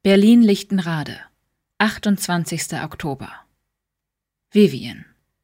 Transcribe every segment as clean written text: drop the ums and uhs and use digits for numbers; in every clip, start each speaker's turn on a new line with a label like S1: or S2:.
S1: Berlin-Lichtenrade, 28. Oktober. Vivian.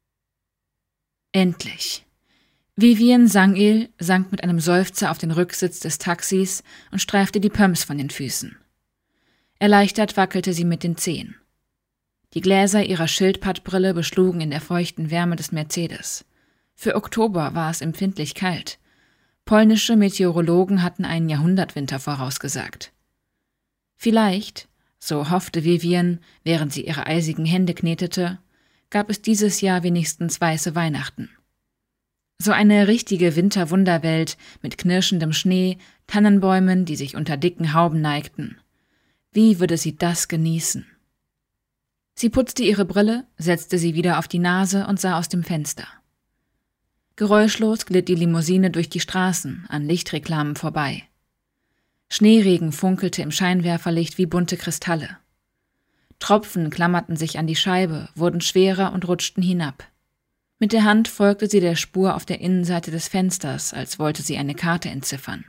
S1: Endlich. Vivian Sangil sank mit einem Seufzer auf den Rücksitz des Taxis und streifte die Pumps von den Füßen. Erleichtert wackelte sie mit den Zehen. Die Gläser ihrer Schildpattbrille beschlugen in der feuchten Wärme des Mercedes. Für Oktober war es empfindlich kalt. Polnische Meteorologen hatten einen Jahrhundertwinter vorausgesagt. Vielleicht, so hoffte Vivian, während sie ihre eisigen Hände knetete, gab es dieses Jahr wenigstens weiße Weihnachten. So eine richtige Winterwunderwelt mit knirschendem Schnee, Tannenbäumen, die sich unter dicken Hauben neigten. Wie würde sie das genießen? Sie putzte ihre Brille, setzte sie wieder auf die Nase und sah aus dem Fenster. Geräuschlos glitt die Limousine durch die Straßen, an Lichtreklamen vorbei. Schneeregen funkelte im Scheinwerferlicht wie bunte Kristalle. Tropfen klammerten sich an die Scheibe, wurden schwerer und rutschten hinab. Mit der Hand folgte sie der Spur auf der Innenseite des Fensters, als wollte sie eine Karte entziffern.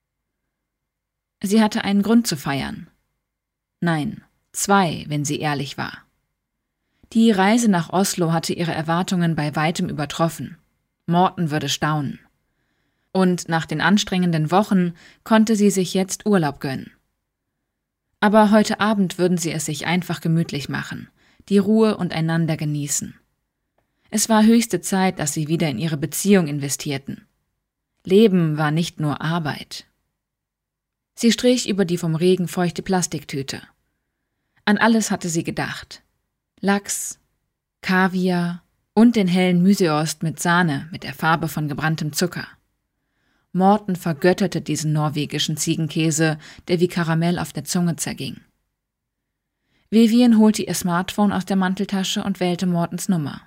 S1: Sie hatte einen Grund zu feiern. Nein, 2, wenn sie ehrlich war. Die Reise nach Oslo hatte ihre Erwartungen bei weitem übertroffen. Morten würde staunen. Und nach den anstrengenden Wochen konnte sie sich jetzt Urlaub gönnen. Aber heute Abend würden sie es sich einfach gemütlich machen, die Ruhe und einander genießen. Es war höchste Zeit, dass sie wieder in ihre Beziehung investierten. Leben war nicht nur Arbeit. Sie strich über die vom Regen feuchte Plastiktüte. An alles hatte sie gedacht. Lachs, Kaviar und den hellen Myseost mit Sahne mit der Farbe von gebranntem Zucker. Morten vergötterte diesen norwegischen Ziegenkäse, der wie Karamell auf der Zunge zerging. Vivian holte ihr Smartphone aus der Manteltasche und wählte Mortens Nummer.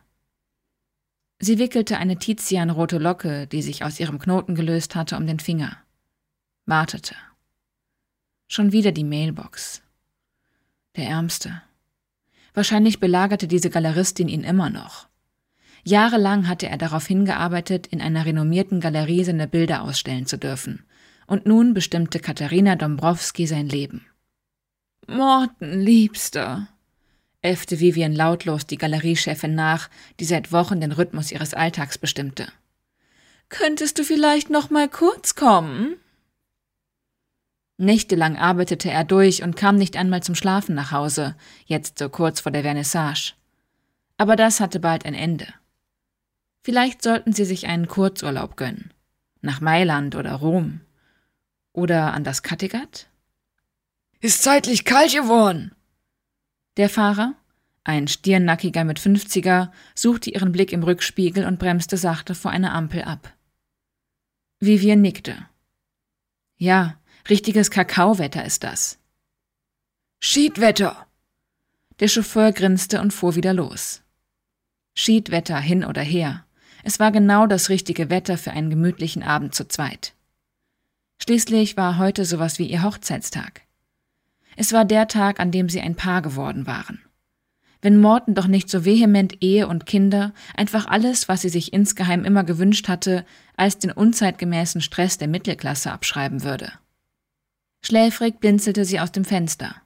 S1: Sie wickelte eine tizianrote Locke, die sich aus ihrem Knoten gelöst hatte, um den Finger. Wartete. Schon wieder die Mailbox. Der Ärmste. Wahrscheinlich belagerte diese Galeristin ihn immer noch. Jahrelang hatte er darauf hingearbeitet, in einer renommierten Galerie seine Bilder ausstellen zu dürfen. Und nun bestimmte Katharina Dombrowski sein Leben. »Morten, Liebster«, äffte Vivian lautlos die Galeriechefin nach, die seit Wochen den Rhythmus ihres Alltags bestimmte. »Könntest du vielleicht noch mal kurz kommen?« Nächtelang arbeitete er durch und kam nicht einmal zum Schlafen nach Hause, jetzt so kurz vor der Vernissage. Aber das hatte bald ein Ende. Vielleicht sollten sie sich einen Kurzurlaub gönnen. Nach Mailand oder Rom. Oder an das Kattegat? »Ist zeitlich kalt geworden!« Der Fahrer, ein Stirnnackiger mit 50er, suchte ihren Blick im Rückspiegel und bremste sachte vor einer Ampel ab. Vivian nickte. »Ja, richtiges Kakaowetter ist das.« »Schiedwetter!« Der Chauffeur grinste und fuhr wieder los. Schiedwetter hin oder her. Es war genau das richtige Wetter für einen gemütlichen Abend zu zweit. Schließlich war heute sowas wie ihr Hochzeitstag. Es war der Tag, an dem sie ein Paar geworden waren. Wenn Morten doch nicht so vehement Ehe und Kinder, einfach alles, was sie sich insgeheim immer gewünscht hatte, als den unzeitgemäßen Stress der Mittelklasse abschreiben würde. Schläfrig blinzelte sie aus dem Fenster.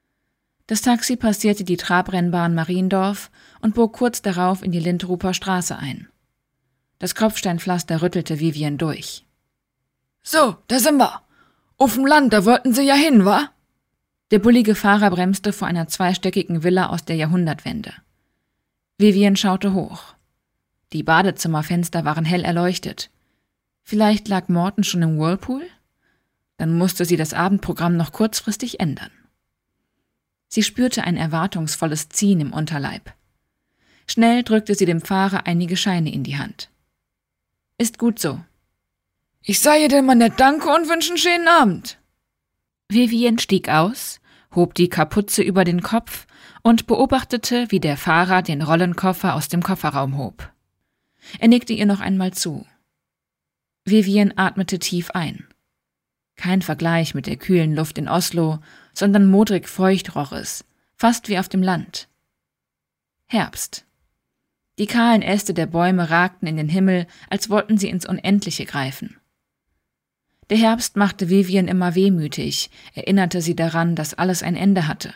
S1: Das Taxi passierte die Trabrennbahn Mariendorf und bog kurz darauf in die Lindruper Straße ein. Das Kopfsteinpflaster rüttelte Vivian durch. »So, da sind wir. Auf'm Land, da wollten sie ja hin, wa?« Der bullige Fahrer bremste vor einer zweistöckigen Villa aus der Jahrhundertwende. Vivian schaute hoch. Die Badezimmerfenster waren hell erleuchtet. Vielleicht lag Morten schon im Whirlpool? Dann musste sie das Abendprogramm noch kurzfristig ändern. Sie spürte ein erwartungsvolles Ziehen im Unterleib. Schnell drückte sie dem Fahrer einige Scheine in die Hand. »Ist gut so.« »Ich sage dir mal nett Danke und wünsche einen schönen Abend.« Vivian stieg aus, hob die Kapuze über den Kopf und beobachtete, wie der Fahrer den Rollenkoffer aus dem Kofferraum hob. Er nickte ihr noch einmal zu. Vivian atmete tief ein. Kein Vergleich mit der kühlen Luft in Oslo, sondern modrig feucht roch es, fast wie auf dem Land. Herbst. Die kahlen Äste der Bäume ragten in den Himmel, als wollten sie ins Unendliche greifen. Der Herbst machte Vivian immer wehmütig, erinnerte sie daran, dass alles ein Ende hatte.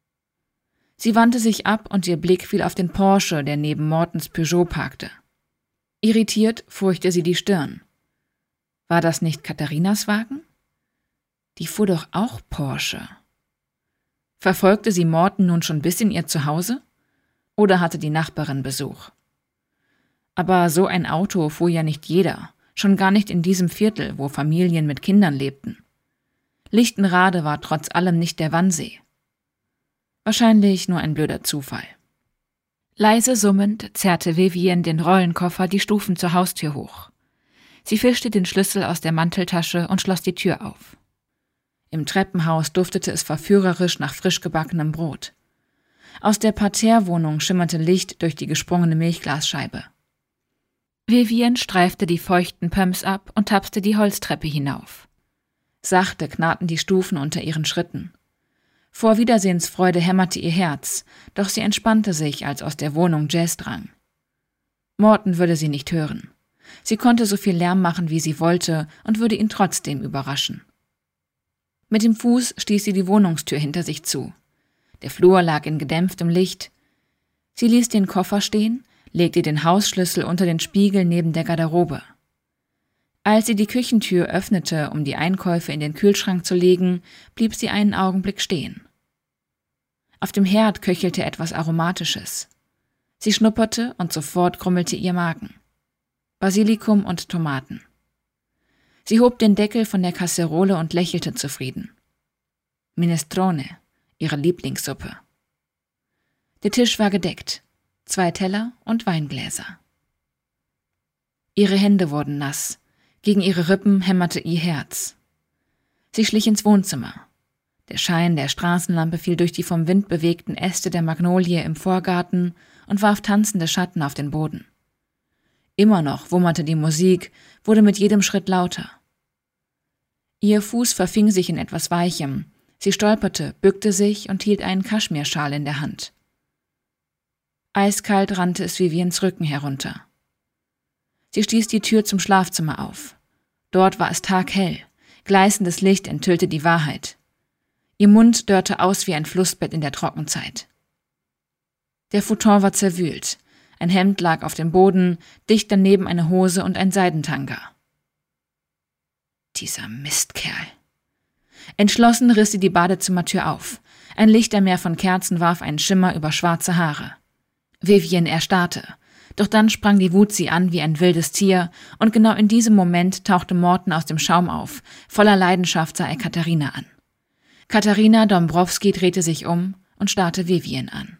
S1: Sie wandte sich ab und ihr Blick fiel auf den Porsche, der neben Mortens Peugeot parkte. Irritiert furchte sie die Stirn. War das nicht Katharinas Wagen? Die fuhr doch auch Porsche. Verfolgte sie Morten nun schon bis in ihr Zuhause? Oder hatte die Nachbarin Besuch? Aber so ein Auto fuhr ja nicht jeder, schon gar nicht in diesem Viertel, wo Familien mit Kindern lebten. Lichtenrade war trotz allem nicht der Wannsee. Wahrscheinlich nur ein blöder Zufall. Leise summend zerrte Vivian den Rollenkoffer die Stufen zur Haustür hoch. Sie fischte den Schlüssel aus der Manteltasche und schloss die Tür auf. Im Treppenhaus duftete es verführerisch nach frisch gebackenem Brot. Aus der Parterrewohnung schimmerte Licht durch die gesprungene Milchglasscheibe. Vivian streifte die feuchten Pumps ab und tapste die Holztreppe hinauf. Sachte knarrten die Stufen unter ihren Schritten. Vor Wiedersehensfreude hämmerte ihr Herz, doch sie entspannte sich, als aus der Wohnung Jazz drang. Morten würde sie nicht hören. Sie konnte so viel Lärm machen, wie sie wollte, und würde ihn trotzdem überraschen. Mit dem Fuß stieß sie die Wohnungstür hinter sich zu. Der Flur lag in gedämpftem Licht. Sie ließ den Koffer stehen, legte den Hausschlüssel unter den Spiegel neben der Garderobe. Als sie die Küchentür öffnete, um die Einkäufe in den Kühlschrank zu legen, blieb sie einen Augenblick stehen. Auf dem Herd köchelte etwas Aromatisches. Sie schnupperte und sofort krummelte ihr Magen. Basilikum und Tomaten. Sie hob den Deckel von der Kasserole und lächelte zufrieden. Minestrone, ihre Lieblingssuppe. Der Tisch war gedeckt, 2 Teller und Weingläser. Ihre Hände wurden nass. Gegen ihre Rippen hämmerte ihr Herz. Sie schlich ins Wohnzimmer. Der Schein der Straßenlampe fiel durch die vom Wind bewegten Äste der Magnolie im Vorgarten und warf tanzende Schatten auf den Boden. Immer noch wummerte die Musik, wurde mit jedem Schritt lauter. Ihr Fuß verfing sich in etwas Weichem. Sie stolperte, bückte sich und hielt einen Kaschmirschal in der Hand. Eiskalt rannte es Vivians Rücken herunter. Sie stieß die Tür zum Schlafzimmer auf. Dort war es taghell. Gleißendes Licht enthüllte die Wahrheit. Ihr Mund dörrte aus wie ein Flussbett in der Trockenzeit. Der Futon war zerwühlt. Ein Hemd lag auf dem Boden, dicht daneben eine Hose und ein Seidentanga. Dieser Mistkerl. Entschlossen riss sie die Badezimmertür auf. Ein Lichtermeer von Kerzen warf einen Schimmer über schwarze Haare. Vivian erstarrte. Doch dann sprang die Wut sie an wie ein wildes Tier, und genau in diesem Moment tauchte Morten aus dem Schaum auf. Voller Leidenschaft sah er Katharina an. Katharina Dombrowski drehte sich um und starrte Vivian an.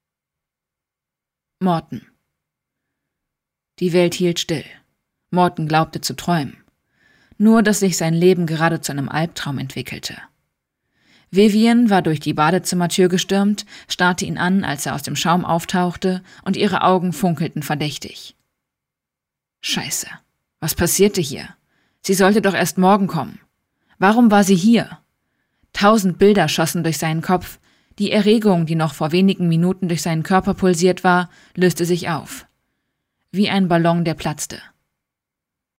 S1: Morten. Die Welt hielt still. Morten glaubte zu träumen. Nur, dass sich sein Leben gerade zu einem Albtraum entwickelte. Vivian war durch die Badezimmertür gestürmt, starrte ihn an, als er aus dem Schaum auftauchte, und ihre Augen funkelten verdächtig. Scheiße, was passierte hier? Sie sollte doch erst morgen kommen. Warum war sie hier? 1000 Bilder schossen durch seinen Kopf. Die Erregung, die noch vor wenigen Minuten durch seinen Körper pulsiert war, löste sich auf. Wie ein Ballon, der platzte.